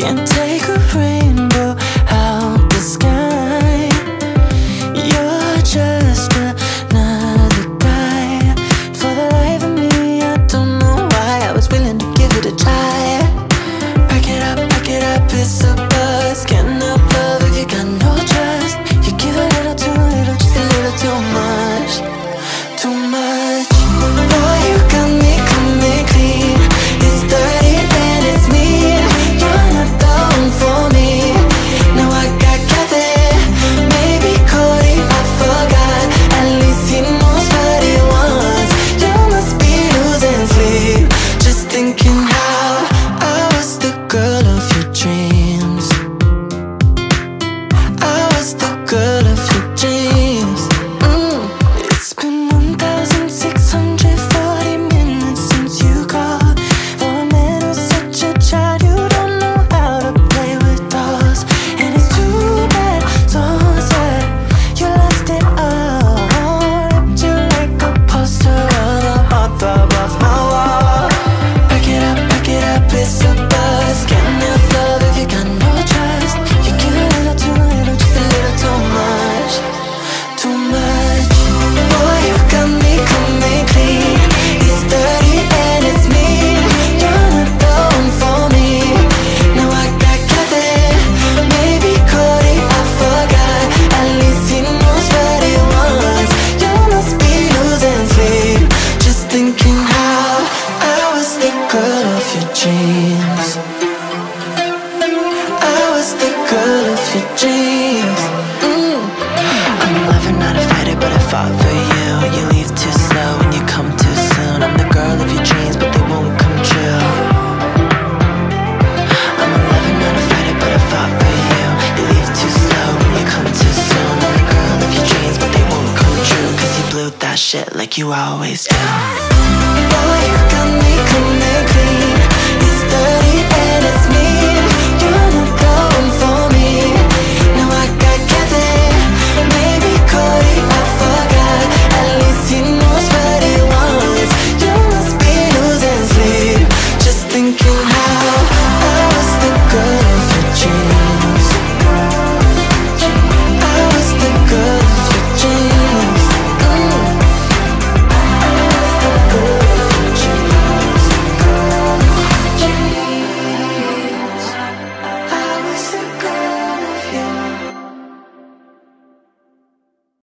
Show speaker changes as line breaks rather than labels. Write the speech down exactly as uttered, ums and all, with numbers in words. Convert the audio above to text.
Can't take a rainbow out the sky. You're just another guy. For the life of me, I don't know why I was willing to give it a try. Back it up, back it up, it's a buzz. Can't help love if you got no trust. You give a little too little, just a little too much. Too much. Boy, you got me coming clean. It's dirty and it's mean. You're not the one for me. Now I got gathered. Maybe Cody, I forgot. At least he knows what he wants. You must be losing sleep, just thinking how I was the girl of your dreams. I was the girl of your dreams. Mm. It's been one thousand six hundred forty minutes since you called. For a man who's such a child, you don't know how to play with dolls. And it's too bad, so sad, you lost it all. Ripped you like a poster of the heartthrob off my wall. Back it up, back it up, it's a buzz. Can't help love if you got no trust. You give a little too little, just a little too much. Too much. Boy, you got me coming clean. It's dirty and it's mean. You're not the one for me. Now I got gathered. Maybe Cody, I forgot. At least he knows what he wants. You must be losing sleep, just thinking how I was the girl of your dreams. I was the girl of your dreams. Mm. I'm a lover, not a fighter, but I fought for you. You leave too slow and you come too soon. I'm the girl of your dreams, but they won't come true. I'm a lover, not a fighter, but I fought for you. You leave too slow and you come too soon. I'm the girl of your dreams, but they won't come true. Cause you blew that shit like you always do. Boy, you got me coming clean.